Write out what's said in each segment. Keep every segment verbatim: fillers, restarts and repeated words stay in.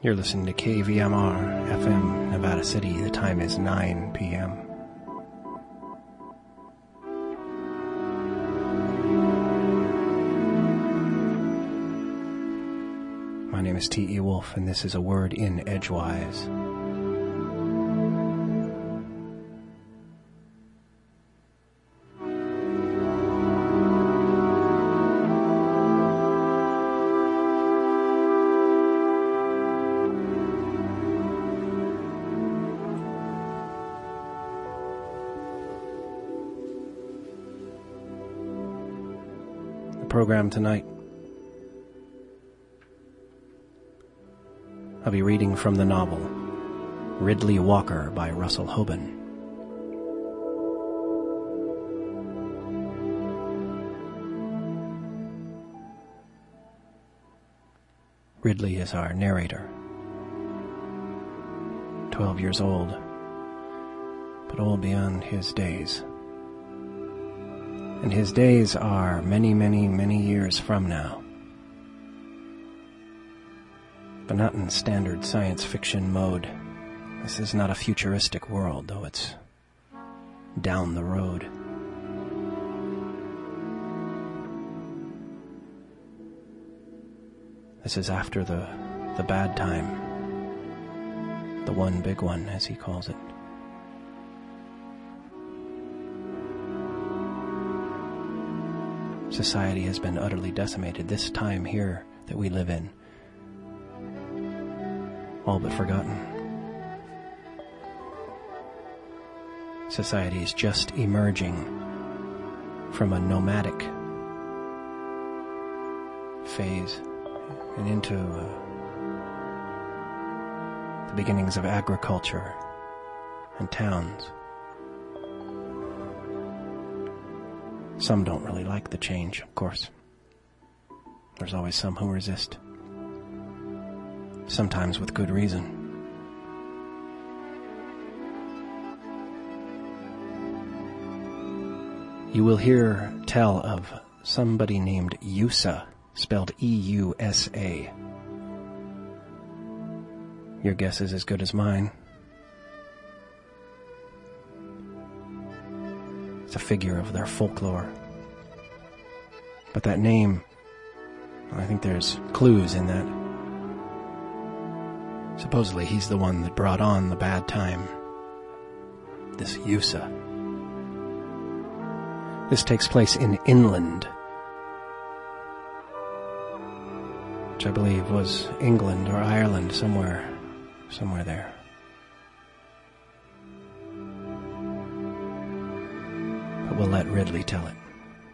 You're listening to K V M R F M, Nevada City. The time is nine p.m. My name is T E. Wolf, and this is A Word in Edgewise. Program tonight. I'll be reading from the novel Ridley Walker by Russell Hoban. Ridley is our narrator. Twelve years old, but old beyond his days. And his days are many, many, many years from now. But not in standard science fiction mode. This is not a futuristic world, though it's down the road. This is after the, the bad time. The one big one, as he calls it. Society has been utterly decimated. This time here that we live in, all but forgotten. Society is just emerging from a nomadic phase and into uh, the beginnings of agriculture and towns. Some don't really like the change, of course. There's always some who resist. Sometimes with good reason. You will hear tell of somebody named Yusa, spelled E U S A. Your guess is as good as mine. It's a figure of their folklore. But that name, I think there's clues in that. Supposedly he's the one that brought on the bad time. This Yusa. This takes place in Inland, which I believe was England or Ireland, somewhere, somewhere there. But we'll let Ridley tell it.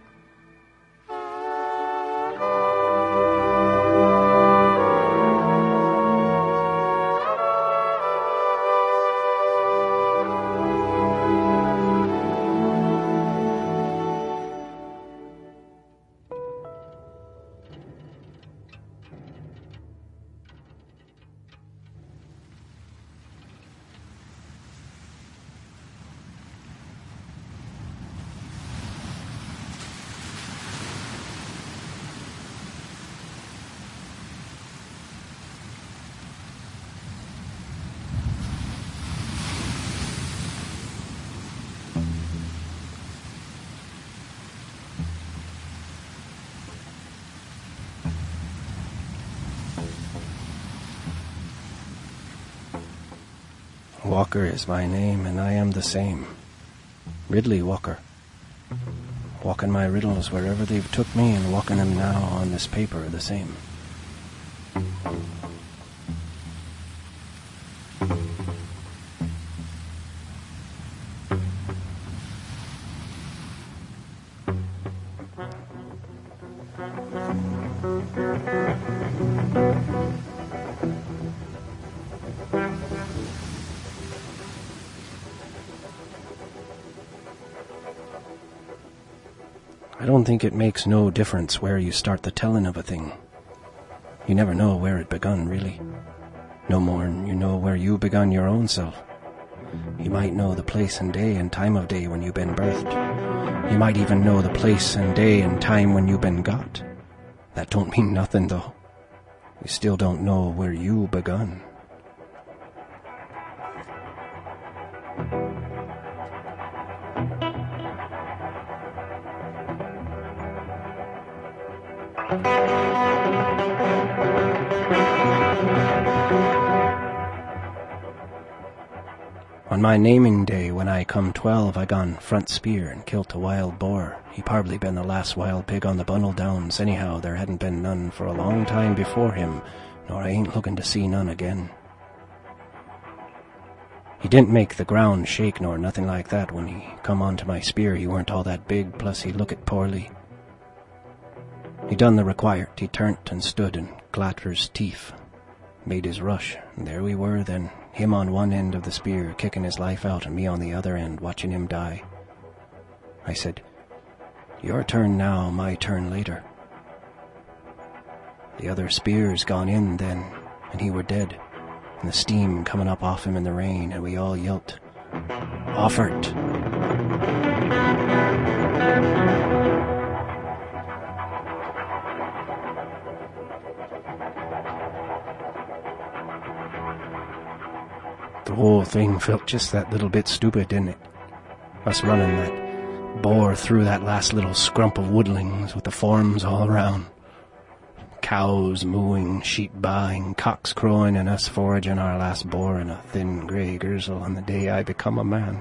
Walker is my name, and I am the same. Ridley Walker. Walking my riddles wherever they've took me, and walking them now on this paper the same. I don't think it makes no difference where you start the telling of a thing. You never know where it begun, really. No more'n you know where you begun your own self. You might know the place and day and time of day when you been birthed. You might even know the place and day and time when you been got. That don't mean nothing, though. We still don't know where you begun. On my naming day, when I come twelve, I gone front spear and kilt a wild boar. He probably been the last wild pig on the Bunnell Downs. Anyhow, there hadn't been none for a long time before him, nor I ain't looking to see none again. He didn't make the ground shake nor nothing like that. When he come onto my spear, he weren't all that big, plus he looked poorly. He done the required. He turned and stood and Glatter's teeth. Made his rush, and there we were then, him on one end of the spear, kicking his life out, and me on the other end, watching him die. I said, "Your turn now, my turn later." The other spear's gone in then, and he were dead, and the steam coming up off him in the rain, and we all yelped, "Offert!" The whole thing felt just that little bit stupid, didn't it? Us running that boar through that last little scrump of woodlings with the forms all around. Cows mooing, sheep baaing, cocks crowing, and us foraging our last boar in a thin grey gurzel on the day I become a man.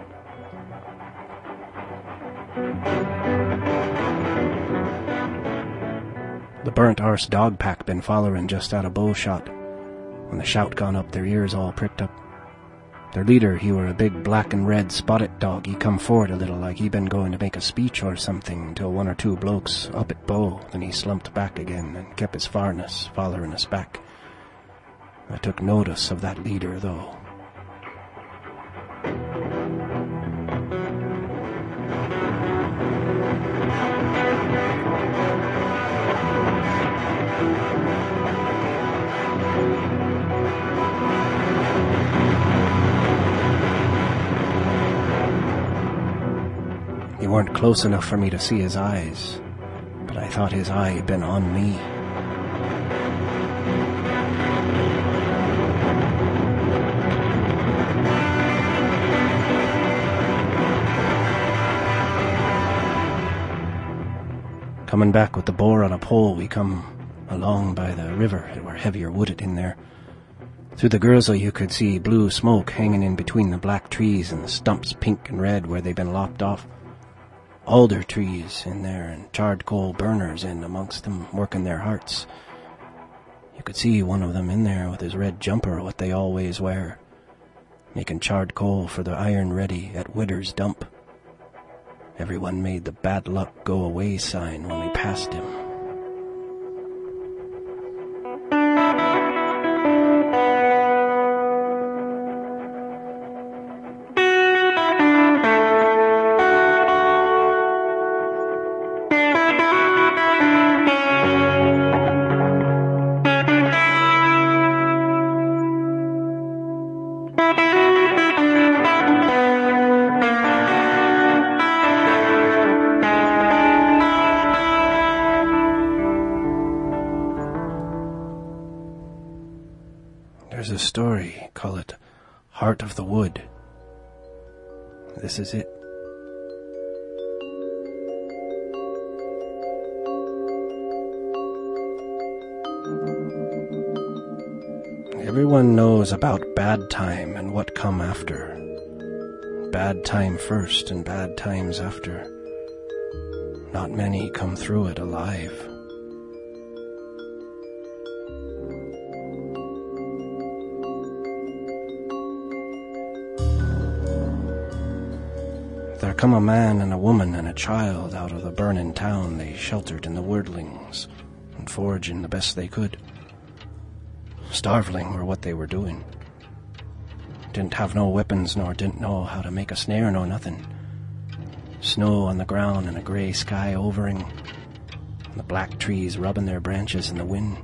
The burnt arse dog pack been following just out of bow shot. When the shout gone up, their ears all pricked up. Their leader, he were a big black and red spotted dog. He come forward a little like he been going to make a speech or something, till one or two blokes up at bow. Then he slumped back again and kept his farness, following us back. I took notice of that leader, though. He weren't close enough for me to see his eyes, but I thought his eye had been on me. Coming back with the boar on a pole, we come along by the river. It were heavier wooded in there. Through the gurzel you could see blue smoke hanging in between the black trees and the stumps pink and red where they'd been lopped off. Alder trees in there and charred coal burners in amongst them, working their hearts. You could see one of them in there with his red jumper, what they always wear, making charred coal for the iron ready at Widder's dump. Everyone made the bad luck go away sign when we passed him. There's a story, call it Heart of the Wood. This is it. Everyone knows about bad time and what come after. Bad time first and bad times after. Not many come through it alive. There come a man and a woman and a child out of the burning town. They sheltered in the wordlings and foraging the best they could. Starveling were what they were doing. Didn't have no weapons nor didn't know how to make a snare nor nothing. Snow on the ground and a grey sky overing, and the black trees rubbing their branches in the wind.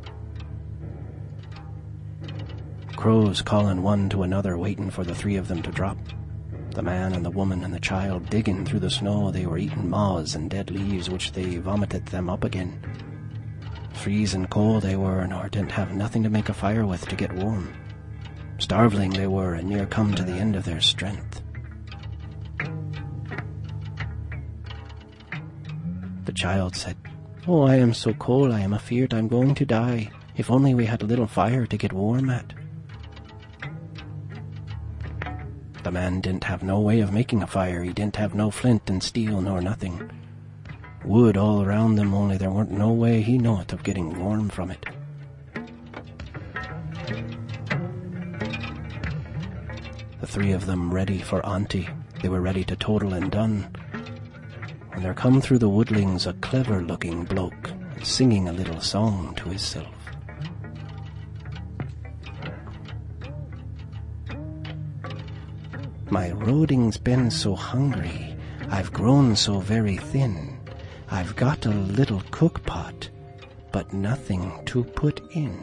Crows calling one to another, waiting for the three of them to drop. The man and the woman and the child digging through the snow. They were eating moths and dead leaves which they vomited them up again. Freezing cold they were, nor didn't have nothing to make a fire with to get warm. Starveling they were, and near come to the end of their strength. The child said, "Oh, I am so cold, I am afeard I'm going to die. If only we had a little fire to get warm at." The man didn't have no way of making a fire. He didn't have no flint and steel nor nothing. Wood all around them, only there weren't no way he knoweth of getting warm from it. The three of them ready for Auntie. They were ready to toddle and done. When there come through the woodlings a clever-looking bloke, singing a little song to hisself. "My roding's been so hungry, I've grown so very thin. I've got a little cook pot, but nothing to put in."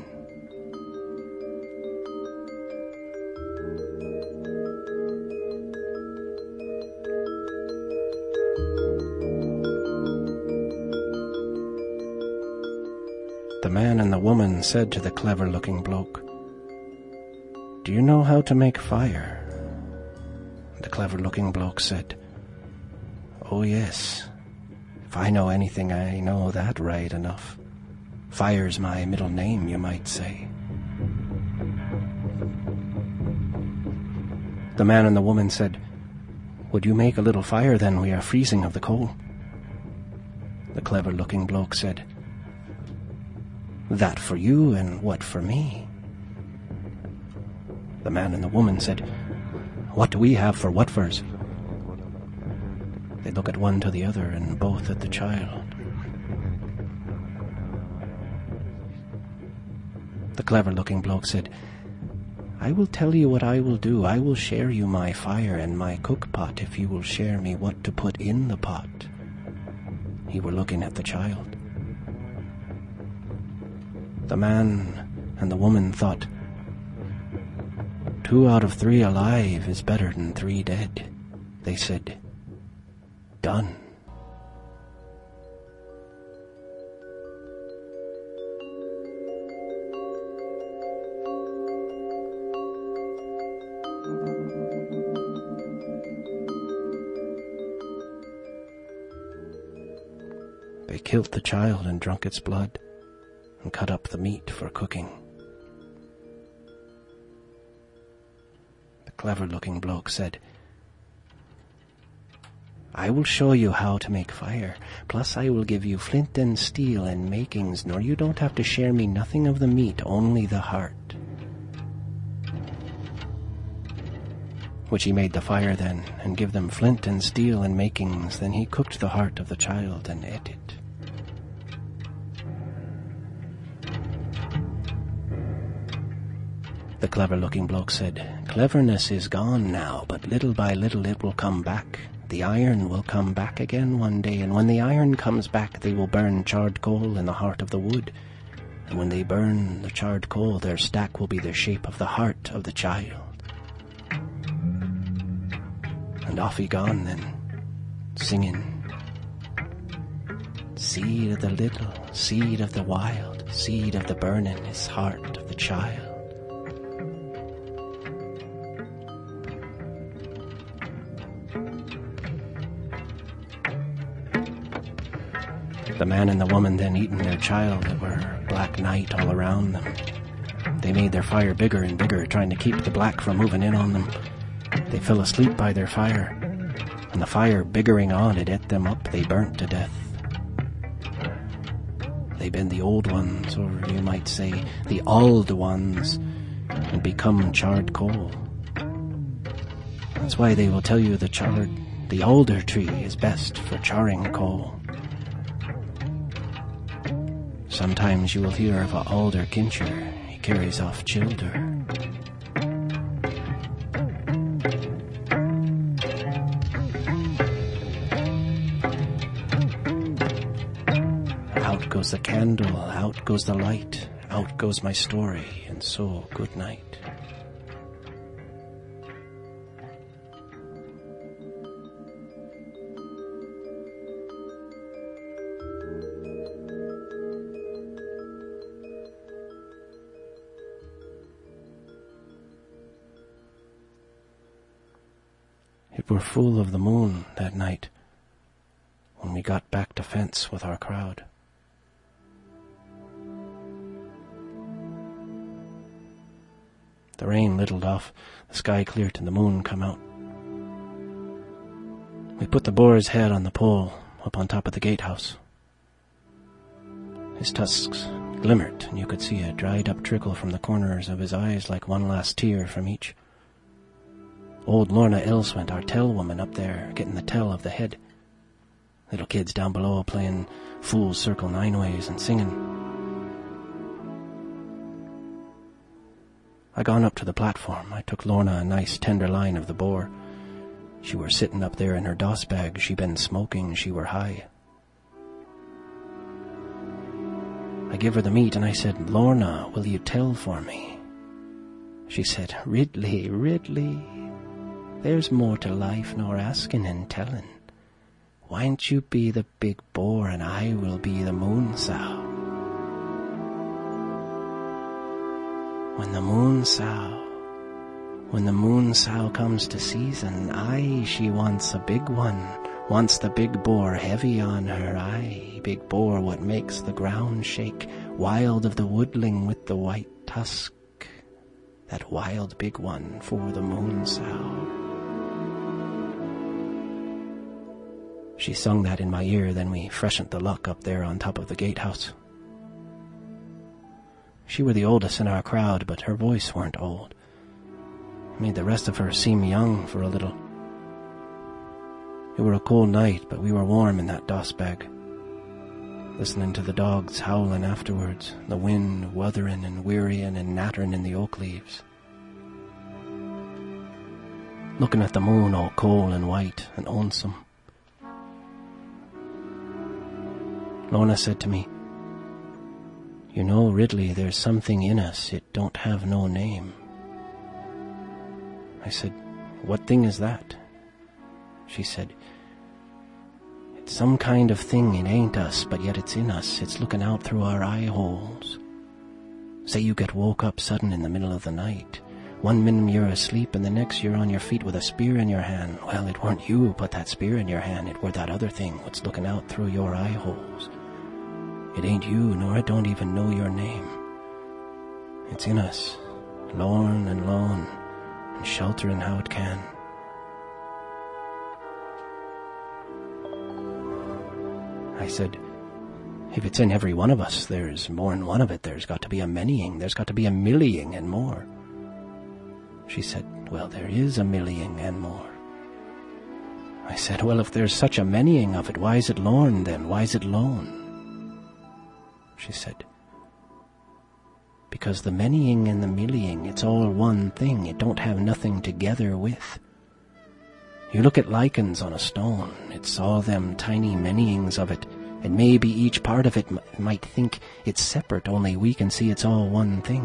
The man and the woman said to the clever-looking bloke, "Do you know how to make fire?" The clever-looking bloke said, "Oh yes, if I know anything I know that right enough. Fire's my middle name, you might say." The man and the woman said, "Would you make a little fire then? We are freezing of the cold." The clever-looking bloke said, "That for you, and what for me?" The man and the woman said, "What do we have for what furs?" They look at one to the other, and both at the child. The clever-looking bloke said, "I will tell you what I will do. I will share you my fire and my cook-pot if you will share me what to put in the pot." He were looking at the child. The man and the woman thought, two out of three alive is better than three dead. They said, "Done." They killed the child and drunk its blood, and cut up the meat for cooking. The clever-looking bloke said, "I will show you how to make fire, plus I will give you flint and steel and makings, nor you don't have to share me nothing of the meat, only the heart." Which he made the fire then, and give them flint and steel and makings. Then he cooked the heart of the child and ate it. The clever-looking bloke said, "Cleverness is gone now, but little by little it will come back. The iron will come back again one day, and when the iron comes back they will burn charred coal in the heart of the wood. And when they burn the charred coal, their stack will be the shape of the heart of the child." And off he gone then, singing, "Seed of the little, seed of the wild, seed of the burning is heart of the child." The man and the woman then eaten their child. It were black night all around them. They made their fire bigger and bigger, trying to keep the black from moving in on them. They fell asleep by their fire, and the fire biggering on, it ate them up. They burnt to death. They been the old ones, or you might say the old ones, and become charred coal. That's why they will tell you the charred, the alder tree is best for charring coal. Sometimes you will hear of a alder kincher. He carries off childer. Out goes the candle, out goes the light, out goes my story, and so good night. It were full of the moon that night when we got back to fence with our crowd. The rain littled off, the sky cleared and the moon come out. We put the boar's head on the pole up on top of the gatehouse. His tusks glimmered, and you could see a dried-up trickle from the corners of his eyes like one last tear from each. Old Lorna Elswent, our tell woman, up there getting the tell of the head. Little kids down below playing Fool's Circle Nine Ways and singing. I gone up to the platform. I took Lorna a nice tender line of the boar. She were sitting up there in her doss bag. She been smoking. She were high. I give her the meat and I said, "Lorna, will you tell for me?" She said, "Ridley, Ridley, there's more to life nor asking and telling. Why'n't you be the big boar and I will be the moon sow? When the moon sow, when the moon sow comes to season, aye, she wants a big one, wants the big boar heavy on her, aye, big boar what makes the ground shake, wild of the woodling with the white tusk, that wild big one for the moon sow." She sung that in my ear, then we freshened the luck up there on top of the gatehouse. She were the oldest in our crowd, but her voice weren't old. It made the rest of her seem young for a little. It were a cold night, but we were warm in that doss bag, listening to the dogs howling afterwards, the wind wuthering and wearying and nattering in the oak leaves. Looking at the moon all cold and white and lonesome. Lorna said to me, "You know, Ridley, there's something in us, it don't have no name." I said, "What thing is that?" She said, "It's some kind of thing, it ain't us, but yet it's in us, it's looking out through our eye holes. Say you get woke up sudden in the middle of the night. One minute you're asleep and the next you're on your feet with a spear in your hand. Well, it weren't you who put that spear in your hand, it were that other thing what's looking out through your eye holes. It ain't you, nor it don't even know your name. It's in us, lorn and lone, and sheltering how it can." I said, "If it's in every one of us, there's more'n one of it. There's got to be a manying, there's got to be a millying and more." She said, "Well, there is a millying and more." I said, "Well, if there's such a manying of it, why is it lorn then? Why is it lone?" She said, "Because the manying and the millying, it's all one thing. It don't have nothing together with. You look at lichens on a stone, it's all them tiny manyings of it, and maybe each part of it m- might think it's separate, only we can see it's all one thing.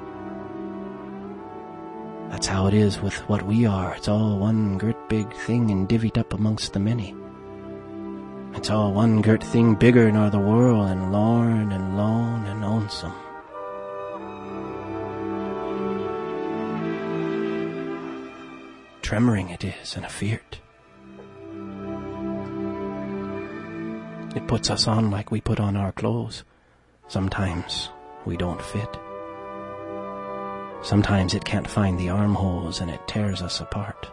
That's how it is with what we are. It's all one great big thing and divvied up amongst the many. It's all one great thing bigger nor the world, and lorn and lone and lonesome. Tremoring it is, and afeard. It puts us on like we put on our clothes. Sometimes we don't fit. Sometimes it can't find the armholes and it tears us apart.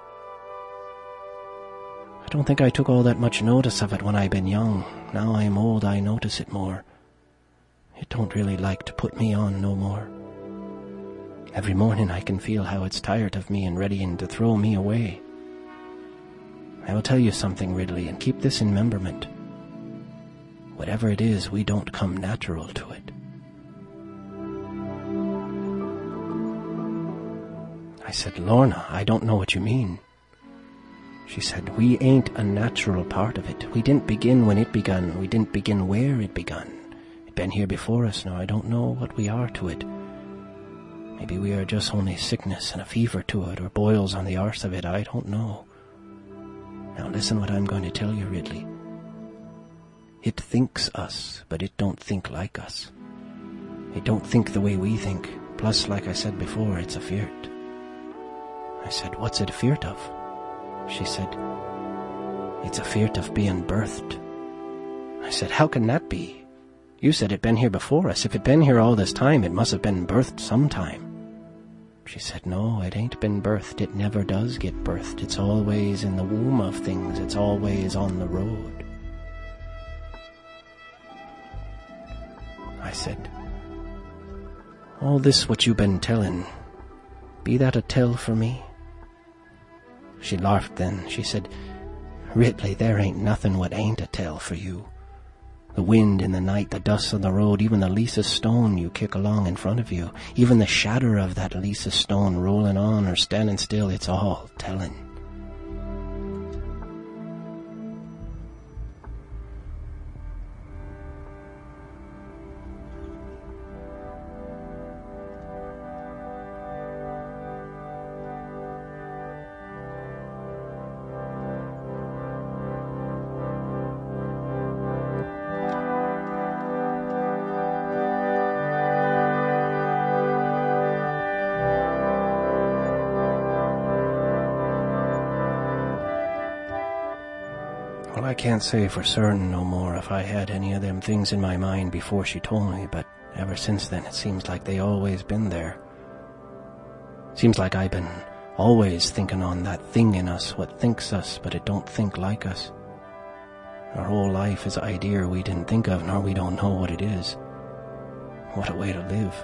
I don't think I took all that much notice of it when I been young. Now I'm old, I notice it more. It don't really like to put me on no more. Every morning I can feel how it's tired of me and readying to throw me away. I will tell you something, Ridley, and keep this in rememberment. Whatever it is, we don't come natural to it. I said, "Lorna, I don't know what you mean." She said, "We ain't a natural part of it. We didn't begin when it begun. We didn't begin where it begun. It been here before us. Now I don't know what we are to it. Maybe we are just only sickness and a fever to it, or boils on the arse of it. I don't know. Now listen what I'm going to tell you, Ridley. It thinks us, but it don't think like us. It don't think the way we think. Plus, like I said before, it's afeard." I said, "What's it afeard of?" She said, "It's afeard of being birthed." I said, "How can that be? You said it'd been here before us. If it'd been here all this time, it must have been birthed sometime." She said, "No, it ain't been birthed. It never does get birthed. It's always in the womb of things. It's always on the road." I said, "All this what you been telling, be that a tell for me?" She laughed then. She said, "Ridley, there ain't nothing what ain't a tell for you. The wind in the night, the dust on the road, even the leastest stone you kick along in front of you, even the shadder of that leastest stone rolling on or standing still, it's all telling." Well, I can't say for certain no more if I had any of them things in my mind before she told me, but ever since then it seems like they always been there. Seems like I've been always thinking on that thing in us what thinks us, but it don't think like us. Our whole life is an idea we didn't think of, nor we don't know what it is. What a way to live.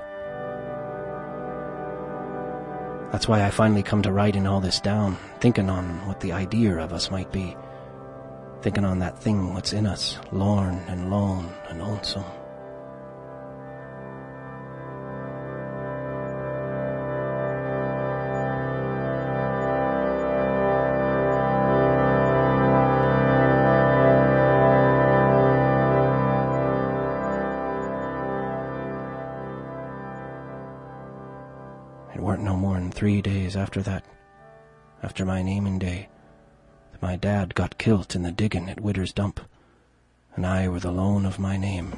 That's why I finally come to writing all this down, thinking on what the idea of us might be. Thinking on that thing what's in us, lorn and lone and lonesome. It weren't no more than three days after that, after my naming day, my dad got killed in the digging at Widder's Dump, and I were the lone of my name.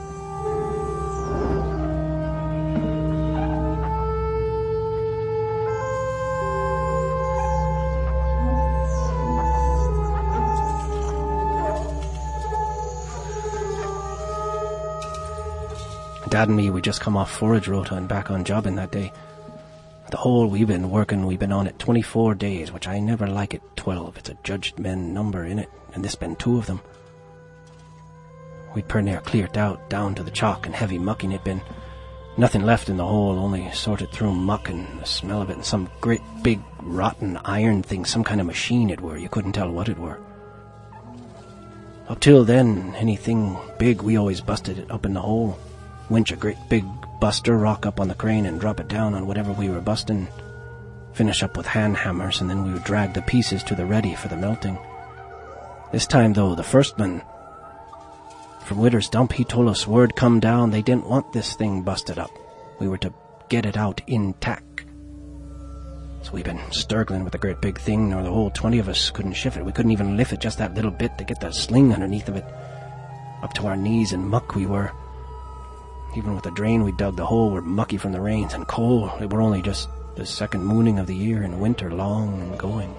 Dad and me, we just come off forage rota and back on jobbing that day. The whole we've been working, we've been on it twenty-four days, which I never like it twelve. It's a judged men number in it, and this been two of them. We'd pretty near cleared out, down to the chalk and heavy mucking it been. Nothing left in the hole, only sorted through muck and the smell of it, and some great big rotten iron thing, some kind of machine it were, you couldn't tell what it were. Up till then, anything big, we always busted it up in the hole. Winch a great big buster rock up on the crane and drop it down on whatever we were busting. Finish up with hand hammers, and then we would drag the pieces to the ready for the melting. This time, though, the first man from Widder's Dump, he told us word come down they didn't want this thing busted up. We were to get it out intact. So we've been sturgling with the great big thing, nor the whole twenty of us couldn't shift it. We couldn't even lift it just that little bit to get the sling underneath of it. Up to our knees in muck we were. Even with the drain we dug, the hole were mucky from the rains and cold. It were only just the second mooning of the year and winter long and going.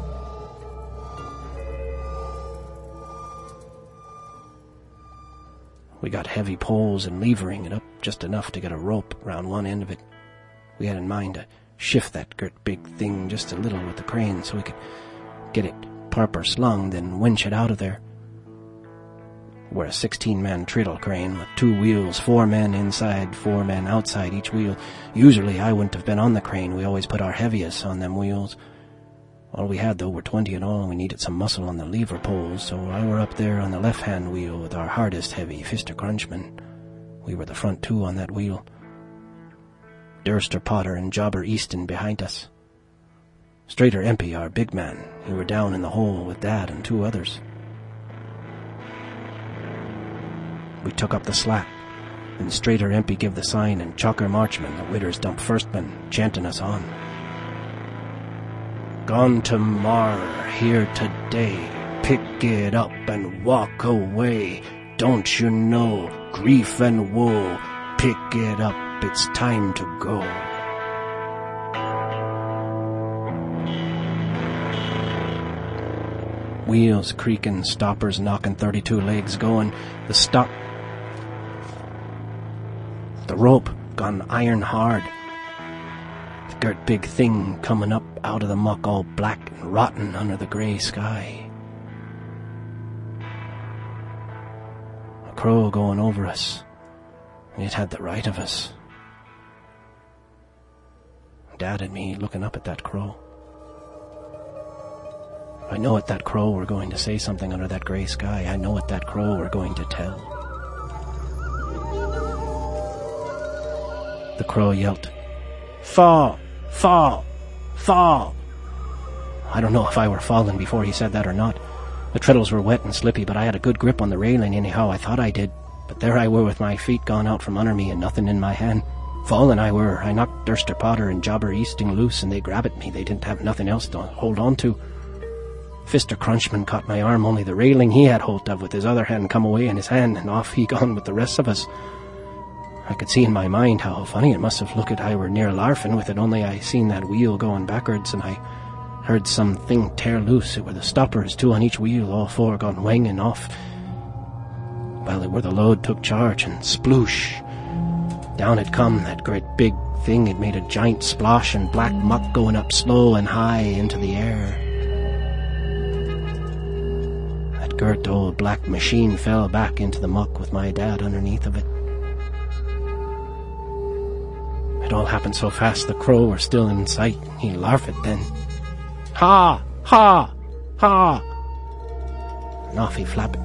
We got heavy poles and levering it up just enough to get a rope round one end of it. We had in mind to shift that great big thing just a little with the crane so we could get it proper slung, then winch it out of there. We're a sixteen-man treadle crane with two wheels, four men inside, four men outside each wheel. Usually I wouldn't have been on the crane. We always put our heaviest on them wheels. All we had, though, were twenty in all, and we needed some muscle on the lever poles, so I were up there on the left-hand wheel with our hardest heavy, Fister Crunchman. We were the front two on that wheel. Durster Potter and Jobber Easton behind us. Strater Empey, our big man, he were down in the hole with Dad and two others. We took up the slack, and Strater Empey give the sign, and Chalker Marchman, the Widder's Dump firstman, chanting us on. Gone tomorrow, here today, pick it up and walk away. Don't you know, grief and woe, pick it up, it's time to go. Wheels creaking, stoppers knocking, thirty-two legs going. The stop... The rope gone iron hard. The girt big thing coming up out of the muck all black and rotten under the grey sky. A crow going over us. It had the right of us. Dad and me looking up at that crow. I know at that crow we're going to say something under that grey sky. I know at that crow we're going to tell. The crow yelped, "Fall! Fall! Fall!" I don't know if I were falling before he said that or not. The treadles were wet and slippy, but I had a good grip on the railing anyhow. I thought I did. But there I were with my feet gone out from under me and nothing in my hand. Fallen I were. I knocked Durster Potter and Jobber Easting loose, and they grabbed at me. They didn't have nothing else to hold on to. Fister Crunchman caught my arm, only the railing he had hold of with his other hand come away in his hand, and off he gone with the rest of us. I could see in my mind how funny it must have looked I were near larfing with it, only I seen that wheel going backwards, and I heard something tear loose. It were the stoppers, two on each wheel, all four gone wanging off. Well, it were the load took charge, and sploosh! Down it come, that great big thing. It made a giant splosh and black muck going up slow and high into the air. That girt old black machine fell back into the muck with my dad underneath of it. It all happened so fast the crow were still in sight. He larfed then. Ha! Ha! Ha! And off he flapped.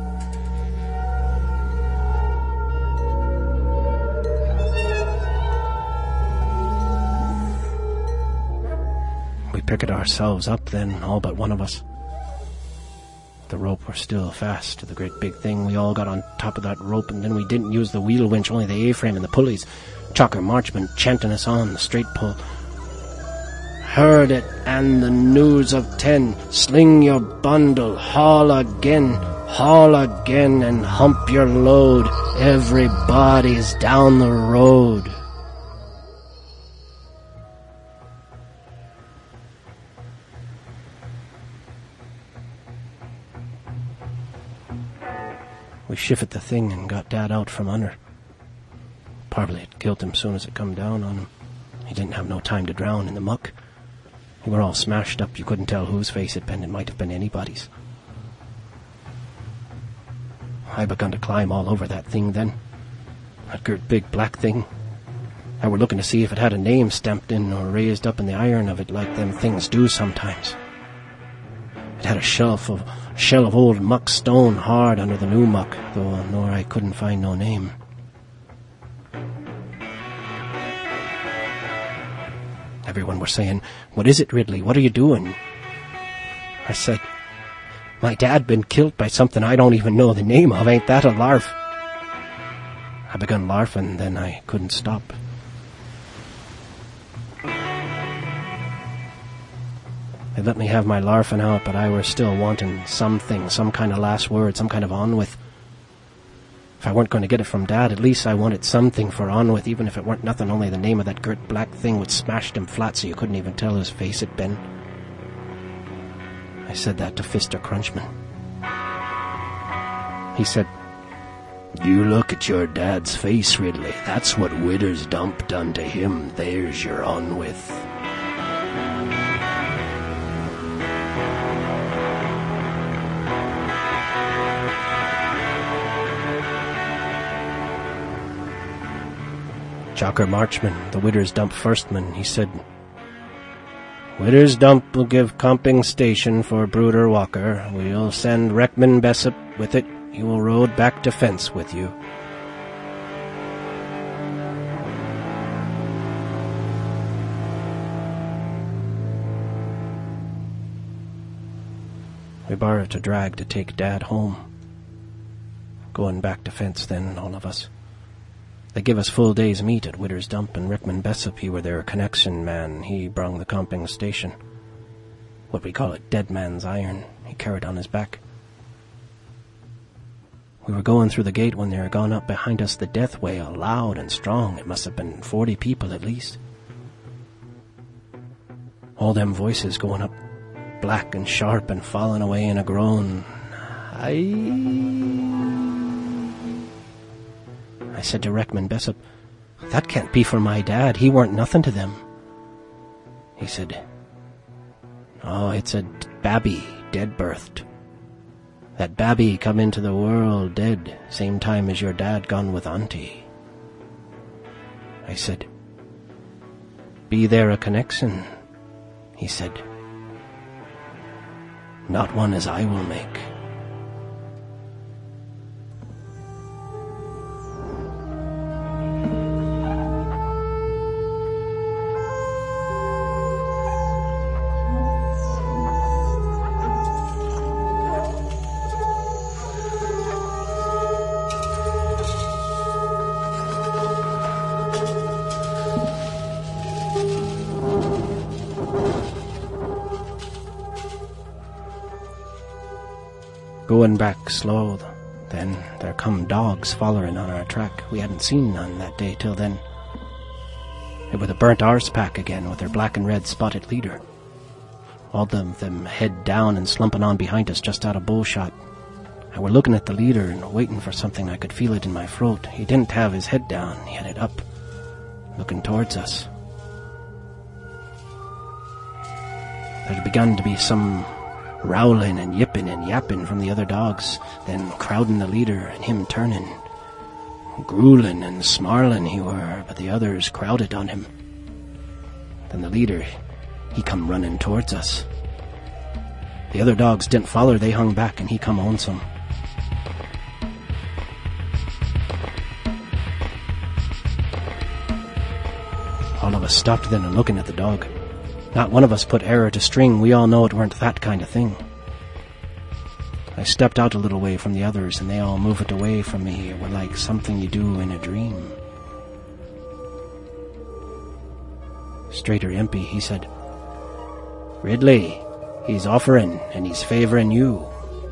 We picked ourselves up then, all but one of us. The rope were still fast to the great big thing. We all got on top of that rope, and then we didn't use the wheel winch, only the A-frame and the pulleys. Chalker Marchman chanting us on the straight pull. Heard it, and the news of ten. Sling your bundle, haul again, haul again, and hump your load. Everybody's down the road. We shifted the thing and got Dad out from under. Probably it killed him soon as it come down on him. He didn't have no time to drown in the muck. We were all smashed up. You couldn't tell whose face it'd been. It might have been anybody's. I begun to climb all over that thing then. That great big black thing. I were looking to see if it had a name stamped in or raised up in the iron of it like them things do sometimes. It had a shelf of shell of old muck stone hard under the new muck, though nor I couldn't find no name. Everyone were saying, "What is it, Ridley? What are you doing?" I said, "My dad been killed by something I don't even know the name of. Ain't that a larf?" I begun larfing, then I couldn't stop. They let me have my larfing out, but I were still wanting something, some kind of last word, some kind of on with. If I weren't going to get it from Dad, at least I wanted something for on with, even if it weren't nothing, only the name of that girt black thing which smashed him flat so you couldn't even tell whose face it'd been. I said that to Fister Crunchman. He said, "You look at your dad's face, Ridley. That's what Widder's Dump done to him. There's your on with." Chalker Marchman, the Widder's Dump firstman, he said, "Widder's Dump will give comping station for Brooder Walker. We'll send Reckman Bessop with it. He will rode back to fence with you." We borrowed a drag to take Dad home. Going back to fence then, all of us. They give us full day's meat at Widder's Dump, and Rickman Bessop, he were their connection man. He brung the comping station. What we call it, dead man's iron. He carried on his back. We were going through the gate when there gone up behind us the death wail, loud and strong. It must have been forty people at least. All them voices going up, black and sharp and fallen away in a groan. I... I said to Reckman Bessop, "That can't be for my dad. He weren't nothing to them." He said, "Oh, it's a babby, dead-birthed. That babby come into the world dead, same time as your dad gone with Auntie." I said, "Be there a connection?" He said, "Not one as I will make." Going back slow, then there come dogs follering on our track. We hadn't seen none that day till then. It were the Burnt Arse pack again, with their black and red spotted leader. All of them head down and slumping on behind us just out of bow shot. I were looking at the leader and waiting for something. I could feel it in my throat. He didn't have his head down, he had it up, looking towards us. There had begun to be some rowling and yipping and yapping from the other dogs, then crowding the leader and him turning. Grueling and snarling he were, but the others crowded on him. Then the leader, he come running towards us. The other dogs didn't follow, they hung back, and he come on some. All of us stopped then and looking at the dog. Not one of us put arrow to string. We all know it weren't that kind of thing. I stepped out a little way from the others, and they all moved away from me. It were like something you do in a dream. Strater Impey, he said, "Ridley, he's offering, and he's favouring you."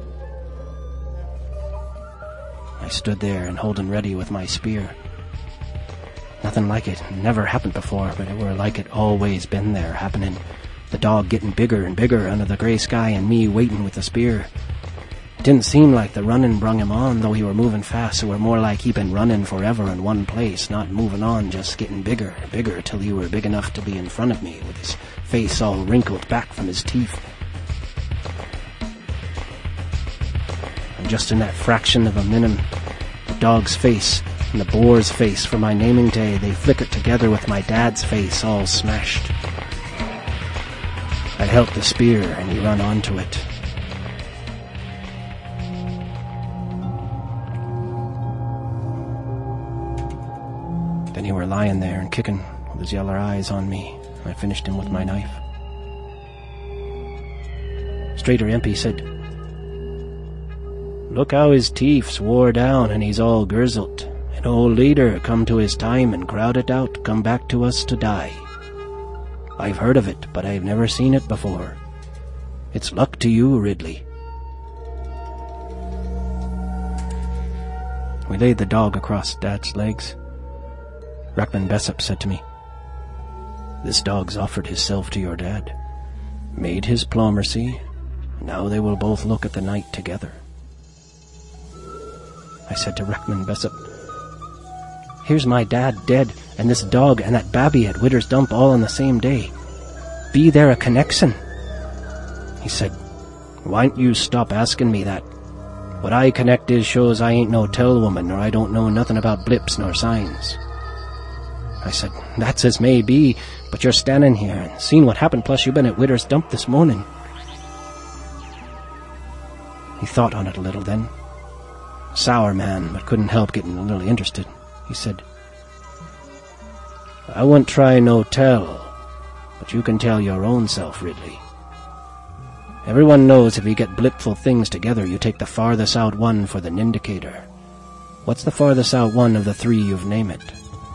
I stood there and holding ready with my spear. Nothing like it, never happened before, but it were like it always been there, happening. The dog getting bigger and bigger under the grey sky, and me waiting with the spear. It didn't seem like the running brung him on, though he were moving fast. It were more like he been running forever in one place, not moving on, just getting bigger and bigger till he were big enough to be in front of me, with his face all wrinkled back from his teeth. And just in that fraction of a minute, the dog's face and the boar's face for my naming day, they flickered together with my dad's face all smashed. I held the spear and he run onto it. Then he were lying there and kicking with his yeller eyes on me. I finished him with my knife. Strater Impey said, "Look how his teeth's wore down and he's all grizzled. An old leader come to his time and crowded out, come back to us to die. I've heard of it, but I've never seen it before. It's luck to you, Ridley." We laid the dog across Dad's legs. Reckman Bessop said to me, "This dog's offered hisself to your dad, made his plomercy, and now they will both look at the night together." I said to Reckman Bessop, "Here's my dad dead, and this dog and that babby at Widder's Dump all on the same day. Be there a connection?" He said, "Why'n't you stop asking me that? What I connect is shows I ain't no tell woman, nor I don't know nothing about blips nor signs." I said, "That's as may be, but you're standing here and seen what happened, plus you've been at Widder's Dump this morning." He thought on it a little then. Sour man, but couldn't help getting a little interested. He said, "I won't try no tell, but you can tell your own self, Ridley. Everyone knows if you get blipful things together, you take the farthest out one for the indicator. What's the farthest out one of the three you've named it?"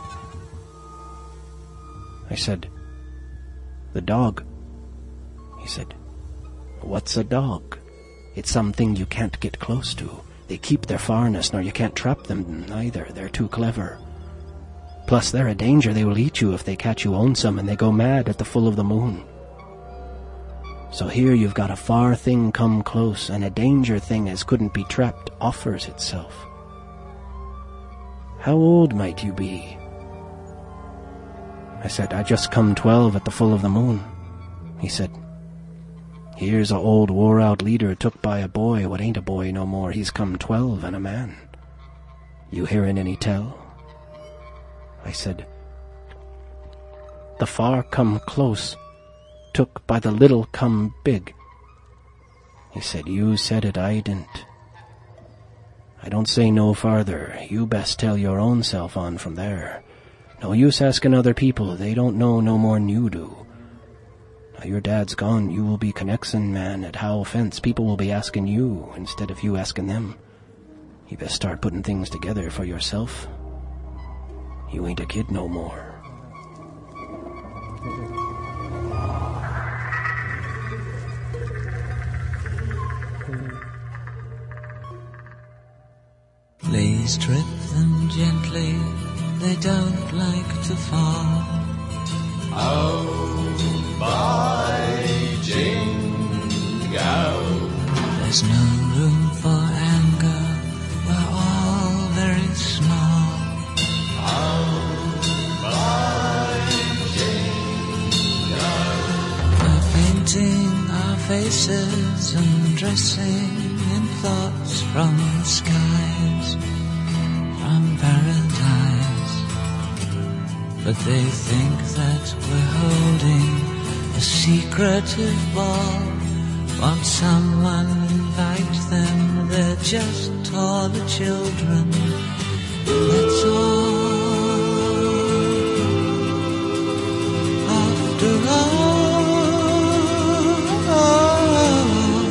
I said, "The dog." He said, "What's a dog? It's something you can't get close to. They keep their farness, nor you can't trap them neither. They're too clever. Plus they're a danger. They will eat you if they catch you own some, and they go mad at the full of the moon." So here you've got a far thing come close, and a danger thing as couldn't be trapped offers itself. How old might you be? I said, I just come twelve at the full of the moon. He said, here's a old wore-out leader took by a boy what ain't a boy no more. He's come twelve and a man. You hearin' any tell? I said, the far come close, took by the little come big. He said, you said it, I didn't. I don't say no farther. You best tell your own self on from there. No use asking other people. They don't know no more'n you do. Now your dad's gone. You will be connexin' man at Howell Fence. People will be asking you instead of you asking them. You best start putting things together for yourself. You ain't a kid no more. Please trip them gently, they don't like to fall. Oh, by jingo. There's no room for anger, we're all very small. Oh, by jingo. We're painting our faces and dressing in thoughts from the skies, from paradise. But they think that we're holding a secretive ball. Won't someone invite them? They're just taller children, that's all. After all,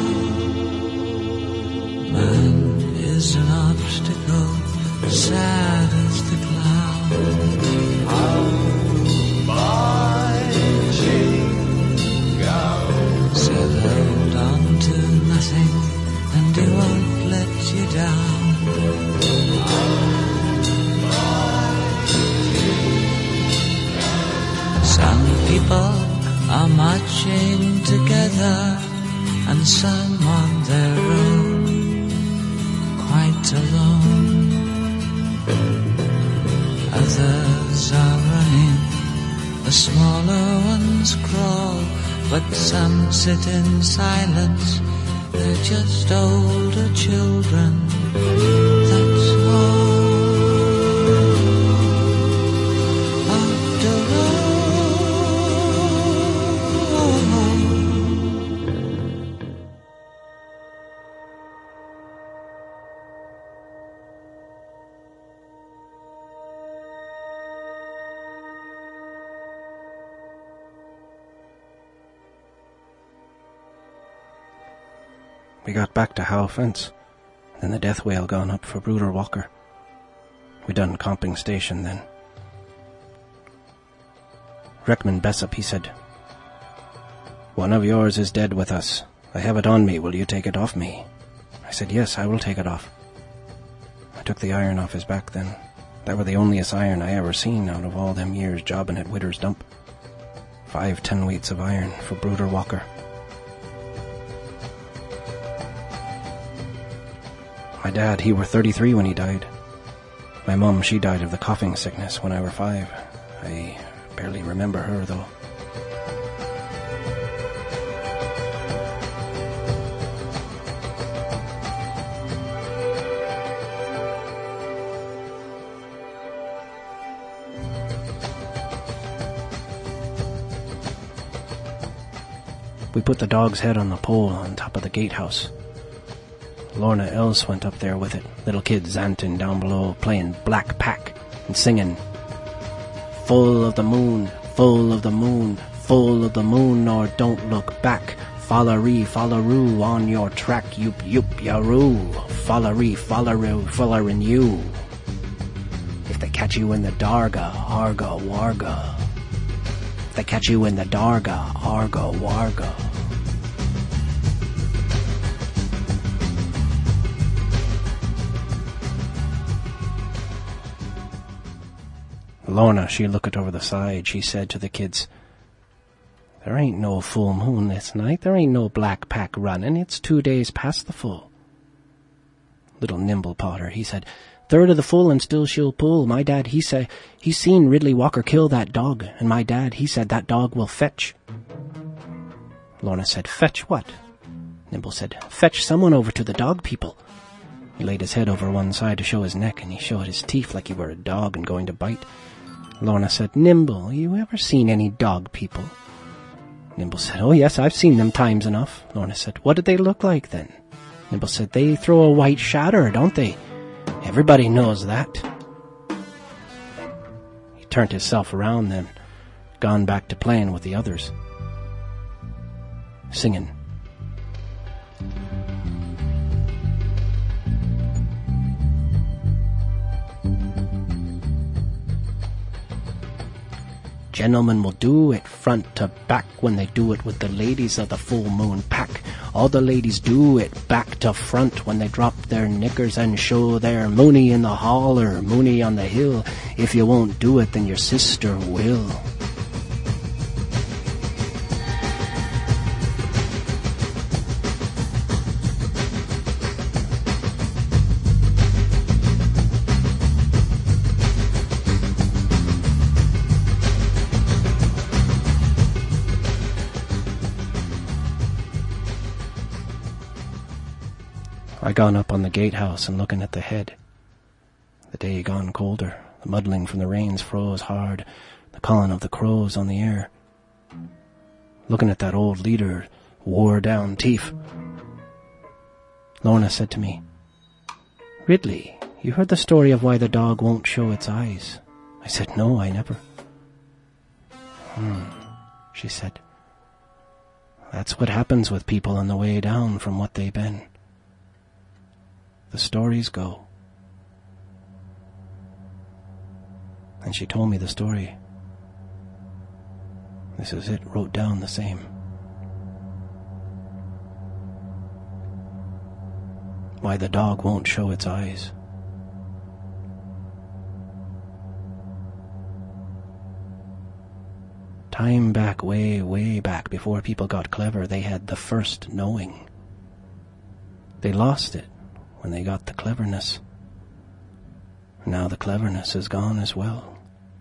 man is an obstacle, sad as the cloud. Oh, by jingo. Said hold on to nothing and he won't let you down. Oh, by jingo. Some people are marching together and some on their own, quite alone. Others are running, the smaller ones crawl, but some sit in silence, they're just older children, that's all. After all, We got back to Howell Fence, then the death whale gone up for Brooder Walker. We done comping station then. Reckman Bessup, he said, one of yours is dead with us. I have it on me. Will you take it off me? I said, yes, I will take it off. I took the iron off his back then. That were the onlyest iron I ever seen out of all them years jobbing at Widder's Dump. Five ten weights of iron for Brooder Walker. My dad, he were thirty-three when he died. My mum, she died of the coughing sickness when I were five. I barely remember her, though. We put the dog's head on the pole on top of the gatehouse. Lorna Els went up there with it, little kid Xantin down below playing Black Pack and singing, full of the moon, full of the moon, full of the moon, nor don't look back. Follery, folleroo, on your track, yoop, yoop, yaroo. Follery, folleroo, follerin' you. If they catch you in the darga, arga, warga. If they catch you in the darga, arga, warga. Lorna, she looked over the side. She said to the kids, There ain't no full moon this night. There ain't no black pack running. It's two days past the full. Little Nimble Potter, he said, third of the full and still she'll pull. My dad, he said, he's seen Ridley Walker kill that dog, and my dad, he said that dog will fetch. Lorna said, fetch what? Nimble said, fetch someone over to the dog people. He laid his head over one side to show his neck, and he showed his teeth like he were a dog and going to bite. Lorna said, Nimble, you ever seen any dog people? Nimble said, oh yes, I've seen them times enough. Lorna said, what did they look like then? Nimble said, they throw a white shadow, don't they? Everybody knows that. He turned himself around then, gone back to playing with the others, singing. Gentlemen will do it front to back when they do it with the ladies of the full moon pack. All the ladies do it back to front when they drop their knickers and show their moony in the holler, moony on the hill. If you won't do it, then your sister will. I gone up on the gatehouse and looking at the head. The day gone colder, the muddling from the rains froze hard, the calling of the crows on the air. Looking at that old leader, wore-down teeth. Lorna said to me, Ridley, you heard the story of why the dog won't show its eyes? I said, no, I never. Hmm, she said. That's what happens with people on the way down from what they've been. The stories go. And she told me the story. This is it, wrote down the same. Why the dog won't show its eyes. Time back, way, way back, before people got clever, they had the first knowing. They lost it when they got the cleverness. Now the cleverness is gone as well.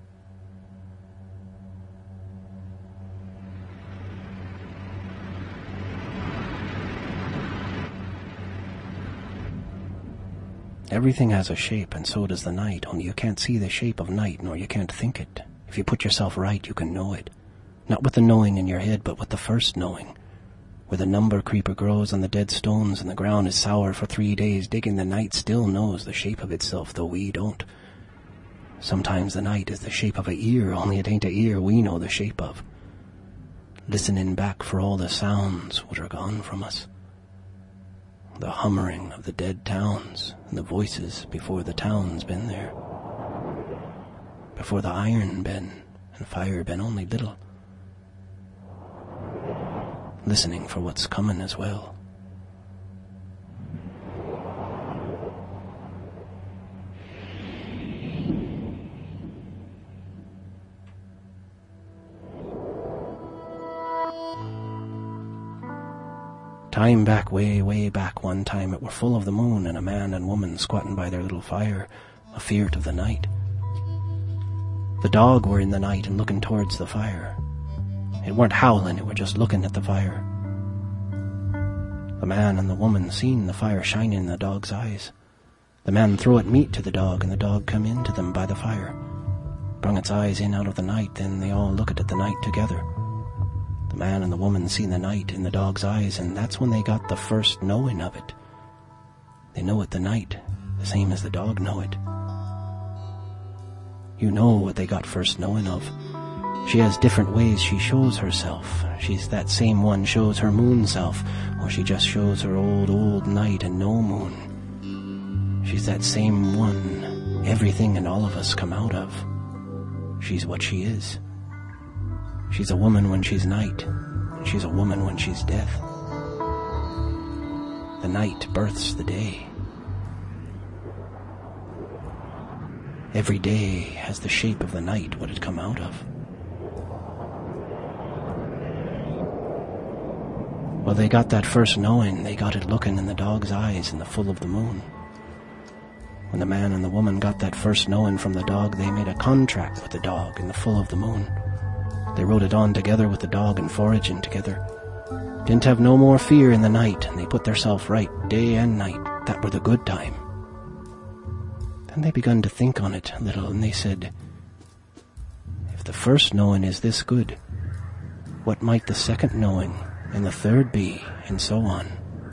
Everything has a shape, and so does the night, only you can't see the shape of night, nor you can't think it. If you put yourself right, you can know it. Not with the knowing in your head, but with the first knowing. Where the number creeper grows on the dead stones and the ground is sour for three days digging, the night still knows the shape of itself, though we don't. Sometimes the night is the shape of a ear, only it ain't a ear we know the shape of. Listening back for all the sounds what are gone from us. The hummering of the dead towns and the voices before the town's been there. Before the iron been and fire been only little. Listening for what's coming as well. Time back, way, way back, one time it were full of the moon and a man and woman squatting by their little fire, afeart of the night. The dog were in the night and looking towards the fire. It weren't howling, it were just looking at the fire. The man and the woman seen the fire shining in the dog's eyes. The man threw it meat to the dog, and the dog come in to them by the fire. Brung its eyes in out of the night, then they all looked at the night together. The man and the woman seen the night in the dog's eyes, and that's when they got the first knowing of it. They know it the night, the same as the dog know it. You know what they got first knowing of. She has different ways she shows herself. She's that same one shows her moon self, or she just shows her old, old night and no moon. She's that same one everything and all of us come out of. She's what she is. She's a woman when she's night, and she's a woman when she's death. The night births the day. Every day has the shape of the night what it come out of. Well, they got that first knowing, they got it looking in the dog's eyes in the full of the moon. When the man and the woman got that first knowing from the dog, they made a contract with the dog in the full of the moon. They rode it on together with the dog and foraging together. Didn't have no more fear in the night, and they put theirself right day and night. That were the good time. Then they begun to think on it a little, and they said, if the first knowing is this good, what might the second knowing and the third be, and so on?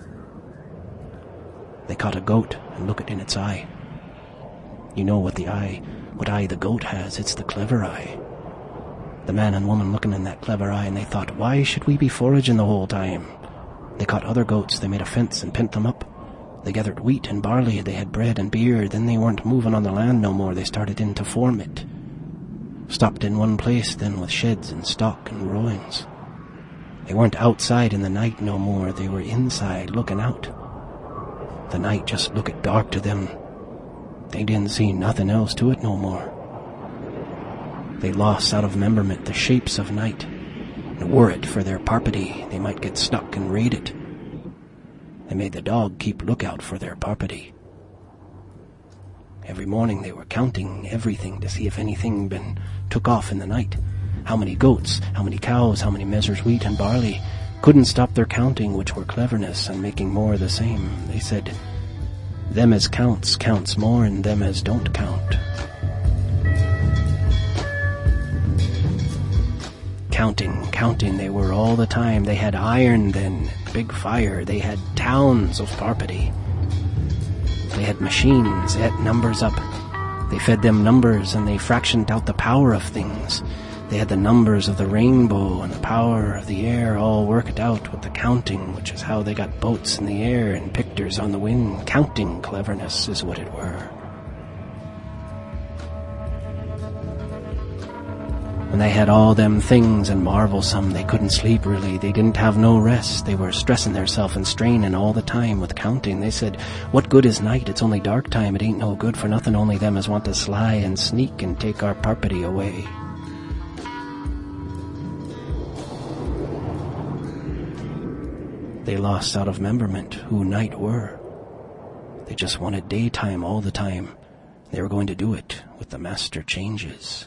They caught a goat and looked in its eye. You know what the eye, what eye the goat has, it's the clever eye. The man and woman looking in that clever eye, and they thought, why should we be foraging the whole time? They caught other goats, they made a fence and pent them up. They gathered wheat and barley, they had bread and beer, then they weren't moving on the land no more, they started in to form it. Stopped in one place then with sheds and stock and rowings. They weren't outside in the night no more, they were inside looking out. The night just looked dark to them. They didn't see nothing else to it no more. They lost out of memberment the shapes of night, and were it for their parpity, they might get stuck and raid it. They made the dog keep lookout for their parpity. Every morning they were counting everything to see if anything been took off in the night. How many goats, how many cows, how many measures wheat and barley. Couldn't stop their counting, which were cleverness, and making more the same. They said, them as counts, counts more, and them as don't count. Counting, counting, they were all the time. They had iron then, big fire. They had towns of parpity. They had machines, they had numbers up. They fed them numbers, and they fractioned out the power of things. They had the numbers of the rainbow and the power of the air all worked out with the counting, which is how they got boats in the air and pictures on the wind. Counting cleverness is what it were. When they had all them things and marvelsome, they couldn't sleep really. They didn't have no rest. They were stressing theirself and straining all the time with counting. They said, what good is night? It's only dark time. It ain't no good for nothing, only them as want to sly and sneak and take our parpity away. They lost out of memberment who night were. They just wanted daytime all the time. They were going to do it with the master changes.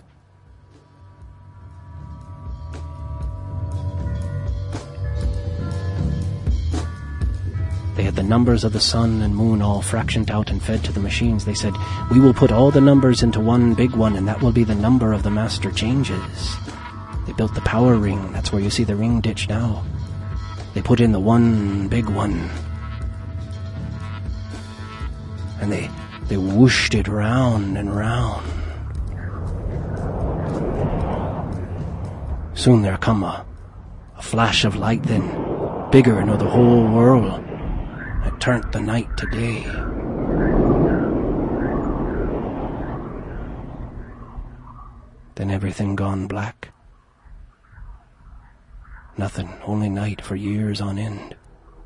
They had the numbers of the sun and moon all fractioned out and fed to the machines. They said, we will put all the numbers into one big one, and that will be the number of the master changes. They built the power ring. That's where you see the ring ditch now. They put in the one big one. And they, they whooshed it round and round. Soon there come a, a flash of light then, bigger nor the whole world. It turned the night to day. Then everything gone black. Nothing, only night for years on end.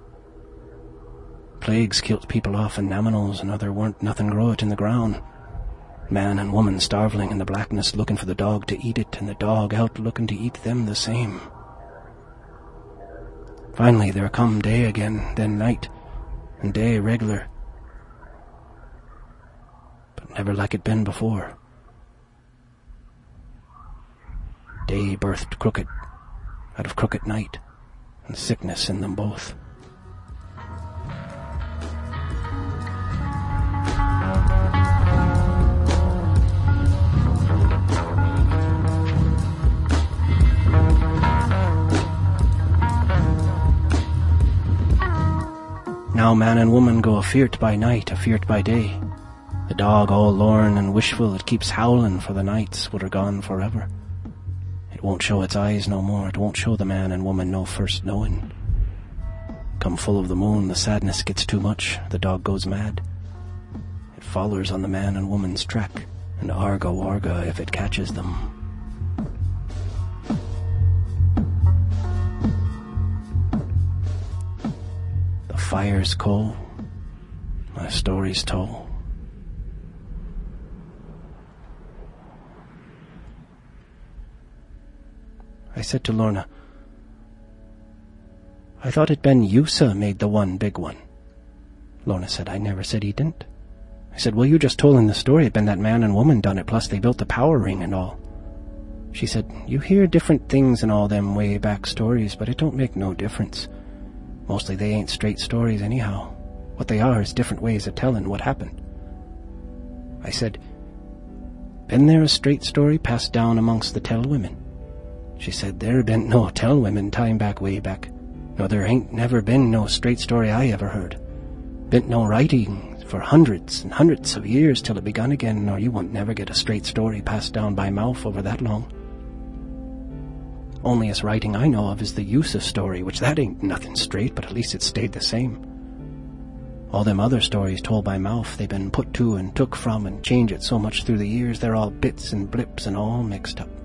Plagues killed people off and animals, and other weren't nothing grow it in the ground. Man and woman starveling in the blackness, looking for the dog to eat it, and the dog out looking to eat them the same. Finally there come day again, then night, and day regular, but never like it been before. Day birthed crooked out of crooked night, and sickness in them both. Now man and woman go afeart by night, afeart by day. The dog all lorn and wishful, it keeps howling for the nights what are gone forever. It won't show its eyes no more, it won't show the man and woman no first knowing. Come full of the moon, the sadness gets too much, the dog goes mad. It follers on the man and woman's track, and arga warga if it catches them. The fire's cold, my story's told. I said to Lorna, I thought it Ben Yusa made the one big one. Lorna said, I never said he didn't. I said, well, you just told in the story it been that man and woman done it, plus they built the power ring and all. She said, you hear different things in all them way back stories, but it don't make no difference. Mostly they ain't straight stories anyhow. What they are is different ways of telling what happened. I said, been there a straight story passed down amongst the tell women? She said, there been no tell women time back way back. No, there ain't never been no straight story I ever heard. Been no writing for hundreds and hundreds of years till it begun again, nor you won't never get a straight story passed down by mouth over that long. Onlyest writing I know of is the Yusa story, which that ain't nothing straight, but at least it stayed the same. All them other stories told by mouth, they been put to and took from and changed it so much through the years, they're all bits and blips and all mixed up.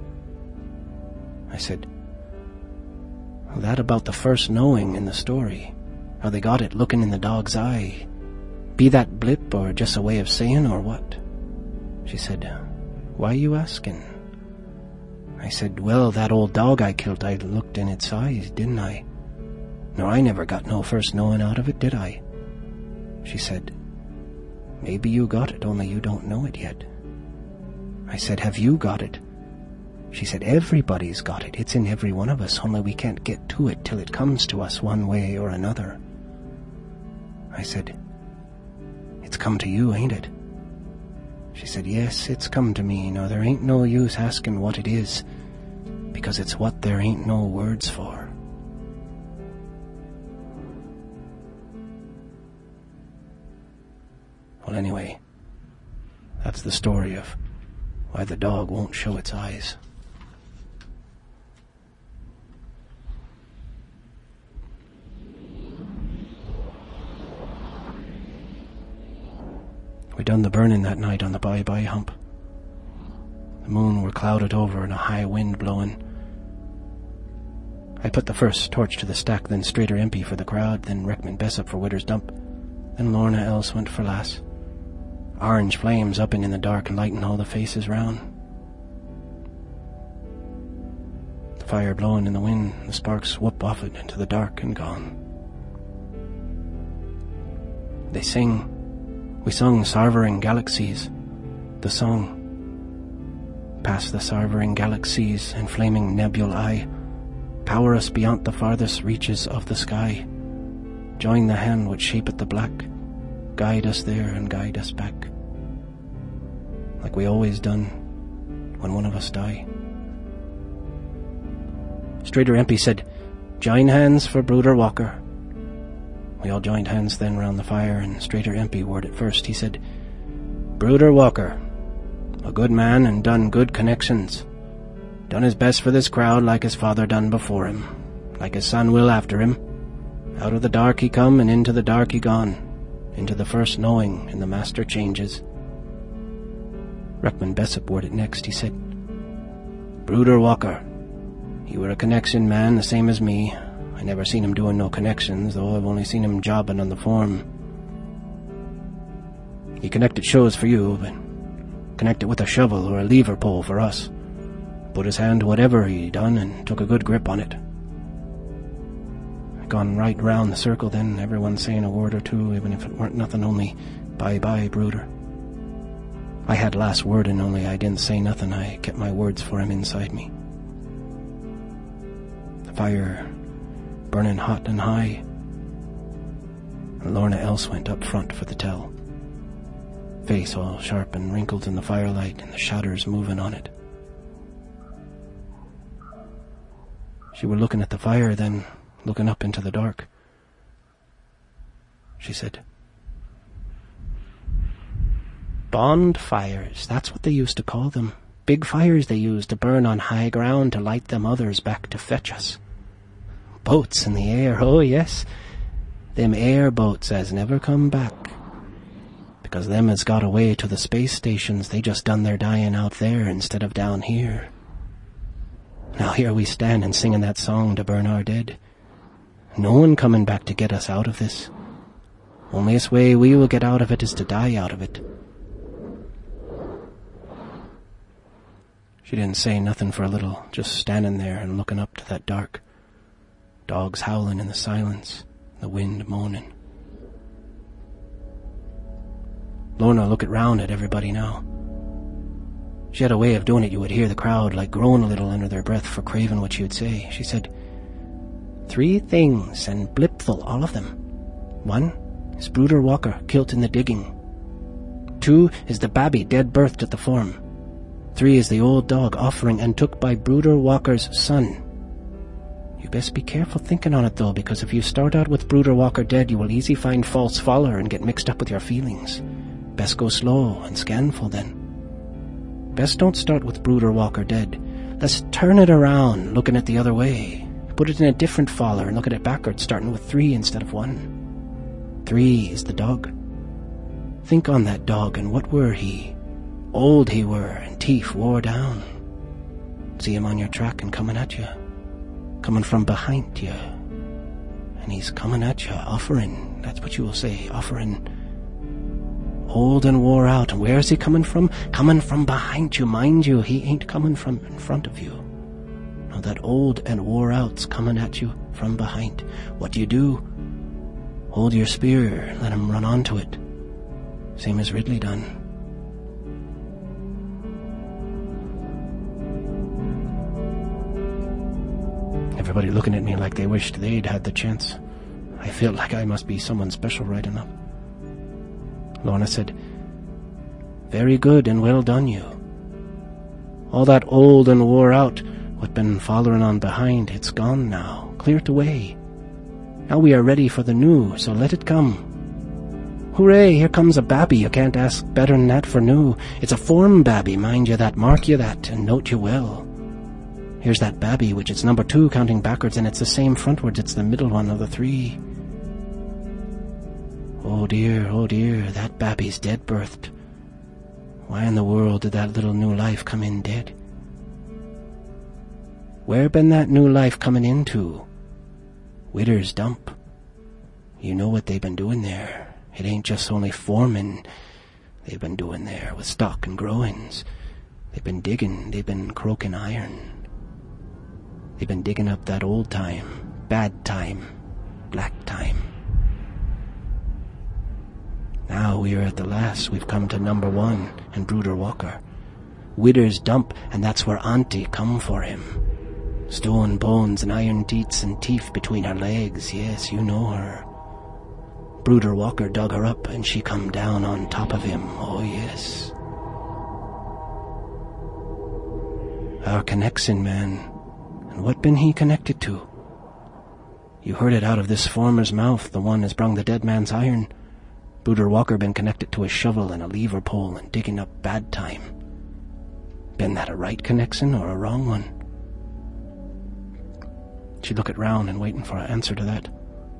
I said, well, that about the first knowing in the story, how they got it looking in the dog's eye, be that blip or just a way of saying or what? She said, why you asking? I said, well, that old dog I killed, I looked in its eyes, didn't I? Nor I never got no first knowing out of it, did I? She said, maybe you got it, only you don't know it yet. I said, have you got it? She said, everybody's got it. It's in every one of us, only we can't get to it till it comes to us one way or another. I said, it's come to you, ain't it? She said, yes, it's come to me. Now, there ain't no use asking what it is, because it's what there ain't no words for. Well, anyway, that's the story of why the dog won't show its eyes. We done the burning that night on the bye-bye hump. The moon were clouded over and a high wind blowing. I put the first torch to the stack, then Strader Impey for the crowd, then Reckman Bessop for Widder's Dump, then Lorna Else went for lass. Orange flames up and in the dark and lighting all the faces round. The fire blowing in the wind, the sparks whoop off it into the dark and gone. They sing. We sung Sarvering Galaxies, the song. Past the Sarvering Galaxies and flaming nebulae, power us beyond the farthest reaches of the sky. Join the hand which shapeth the black, guide us there and guide us back. Like we always done when one of us die. Strader Impey said, join hands for Brooder Walker. We all joined hands then round the fire, and Strader Impey word at first. He said, Brooder Walker, a good man and done good connections. Done his best for this crowd like his father done before him, like his son will after him. Out of the dark he come and into the dark he gone, into the first knowing and the master changes. Reckman Bessop word it next. He said, Brooder Walker, he were a connection man the same as me. I never seen him doing no connections, though I've only seen him jobbing on the form. He connected shows for you, but connected with a shovel or a lever pole for us. Put his hand to whatever he done and took a good grip on it. Gone right round the circle then, everyone saying a word or two, even if it weren't nothing, only bye-bye, Brooder. I had last word, and only I didn't say nothing. I kept my words for him inside me. The fire burning hot and high, and Lorna Else went up front for the tell. Face all sharp and wrinkled in the firelight, and the shadows moving on it. She were looking at the fire, then looking up into the dark. She said, Bonfires, that's what they used to call them. Big fires they used to burn on high ground to light them others back to fetch us. Boats in the air, oh yes, them air boats as never come back. Because them as got away to the space stations, they just done their dying out there instead of down here. Now here we stand and singing that song to burn our dead. No one coming back to get us out of this. Onlyest way we will get out of it is to die out of it. She didn't say nothing for a little, just standing there and looking up to that dark. Dogs howling in the silence, the wind moaning. Lorna looked round at everybody now. She had a way of doing it you would hear the crowd like groan a little under their breath for craving what she would say. She said, "Three things, and blipful, all of them. One is Brooder Walker, kilt in the digging. Two is the babby dead birthed at the farm. Three is the old dog offering and took by Brooder Walker's son. You best be careful thinking on it though, because if you start out with Brooder Walker dead, you will easy find false follower and get mixed up with your feelings. Best go slow and scanful then. Best don't start with Brooder Walker dead. Let's turn it around, looking at the other way. Put it in a different faller and look at it backwards, starting with three instead of one. Three is the dog. Think on that dog, and what were he? Old he were, and teeth wore down. See him on your track and coming at you. Coming from behind you. And he's coming at you, offering. That's what you will say, offering. Old and wore out. And where's he coming from? Coming from behind you. Mind you, he ain't coming from in front of you. No, that old and wore out's coming at you from behind. What do you do? Hold your spear, let him run onto it. Same as Ridley done. Everybody looking at me like they wished they'd had the chance. I felt like I must be someone special right enough. Lorna said, "Very good and well done you. All that old and wore out, what been following on behind, it's gone now, cleared away. Now we are ready for the new, so let it come. Hooray, here comes a babby, you can't ask better than that for new. It's a form babby, mind you that, mark you that, and note you well. Here's that babby, which it's number two counting backwards, and it's the same frontwards, it's the middle one of the three. Oh dear, oh dear, that babby's dead birthed. Why in the world did that little new life come in dead? Where been that new life coming into? Widder's dump. You know what they've been doing there. It ain't just only forming they've been doing there with stock and growings. They've been digging, they've been croaking iron. They've been digging up that old time, bad time, black time. Now we are at the last, we've come to number one and Brooder Walker. Widder's dump, and that's where Auntie come for him. Stone bones and iron teats and teeth between her legs, yes, you know her. Brooder Walker dug her up and she come down on top of him, oh yes. Our connection man, and what been he connected to? You heard it out of this former's mouth, the one as brung the dead man's iron. Brooder Walker been connected to a shovel and a lever pole and digging up bad time. Been that a right connection or a wrong one? She looked round and waiting for an answer to that.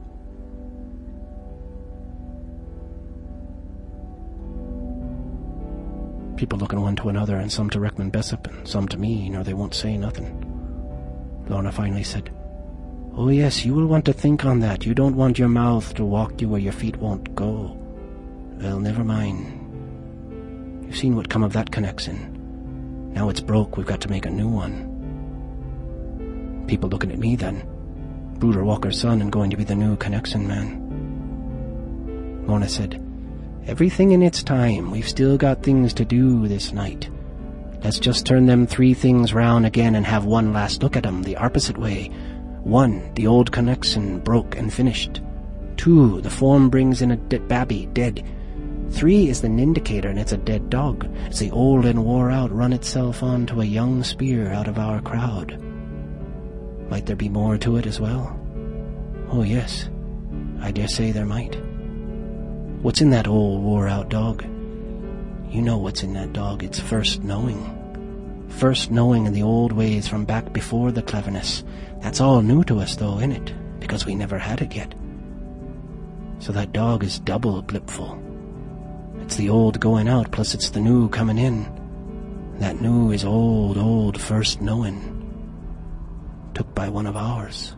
People looking one to another, and some to Reckman Bessop and some to me, nor they won't say nothing. Lorna finally said, "Oh yes, you will want to think on that. You don't want your mouth to walk you where your feet won't go. Well, never mind. You've seen what come of that connection. Now it's broke, we've got to make a new one." People looking at me then. Brooder Walker's son and going to be the new connection man. Lorna said, "Everything in its time. We've still got things to do this night. Let's just turn them three things round again and have one last look at 'em the opposite way. One, the old connection broke and finished. Two, the form brings in a de- babby, dead. Three is the indicator, and it's a dead dog. It's the old and wore out run itself on to a young spear out of our crowd. Might there be more to it as well? Oh yes, I dare say there might. What's in that old wore out dog? You know what's in that dog. It's first knowing. First knowing in the old ways from back before the cleverness. That's all new to us though, innit? Because we never had it yet. So that dog is double blipful. It's the old going out, plus it's the new coming in. That new is old, old first knowing. Took by one of ours.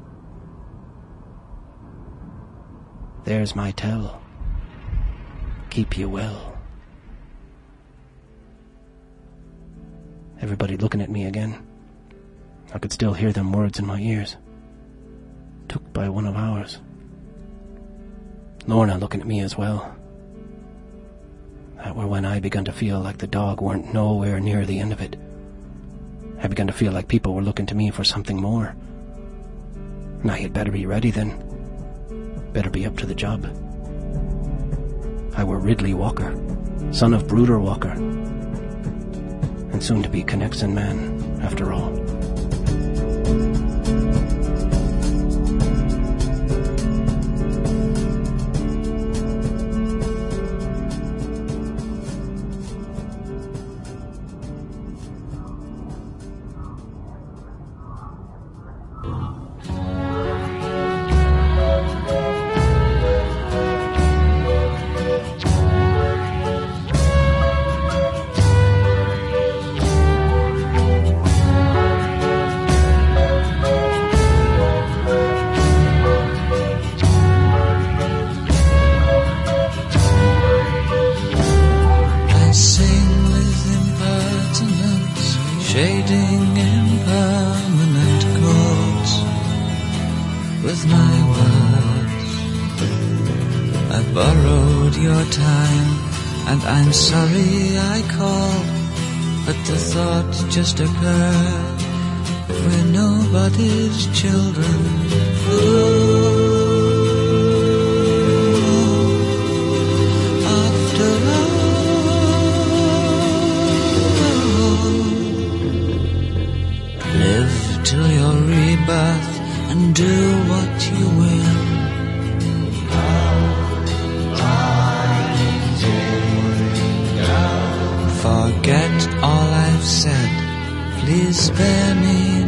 There's my tell. Keep you well." Everybody looking at me again. I could still hear them words in my ears. took by one of ours. Lorna looking at me as well. That were when I begun to feel like the dog weren't nowhere near the end of it. I begun to feel like people were looking to me for something more. And I had better be ready then. Better be up to the job. I were Ridley Walker, son of Bruder Walker, and soon to be Connexon man, after all. Shading impermanent chords with my words. I borrowed your time, and I'm sorry I called, but the thought just occurred. We're nobody's children. Ooh. Till your rebirth, and do what you will. Forget all I've said, please spare me